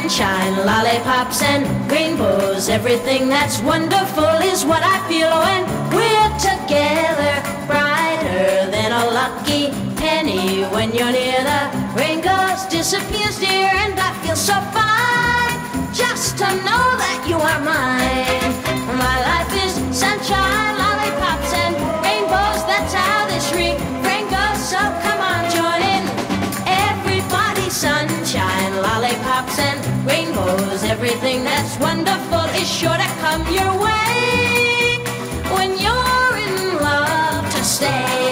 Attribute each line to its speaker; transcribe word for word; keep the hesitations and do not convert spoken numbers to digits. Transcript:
Speaker 1: sunshine, lollipops and rainbows. Everything that's wonderful is what I feel when we're together. Brighter than a lucky penny when you're near. The rain goes, disappears, dear, and I feel so fine just to know that you are mine. My life is sunshine, lollipops and rainbows. That's how this refrain goes. So come on, join in. Everybody, sunshine, lollipops and rainbows. Everything that's wonderful is sure to come your way when you're in love to stay.